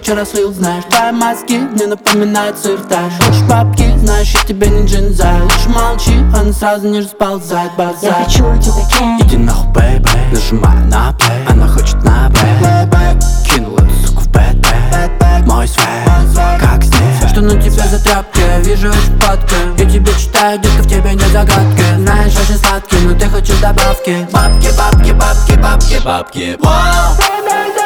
вчера слил, знаешь. Твои мозги мне напоминают сыр-таш. Хочешь бабки, знаешь, я тебе не джинзай. Лучше молчи, она сразу не расползает, базар. Я хочу тебя, Кен. Иди нахуй, бэйбэй. Нажимаю на плей, она хочет на бэй. Кинул эту суку в бэт-бэй. Мой свет, как снег. Что на тебе за тряпки, вижу очень падки. Я тебе читаю, детка, в тебе нет загадки. Знаешь, очень сладкий, но ты хочешь добавки. Бабки, бабки, бабки, бабки, бабки. Воу.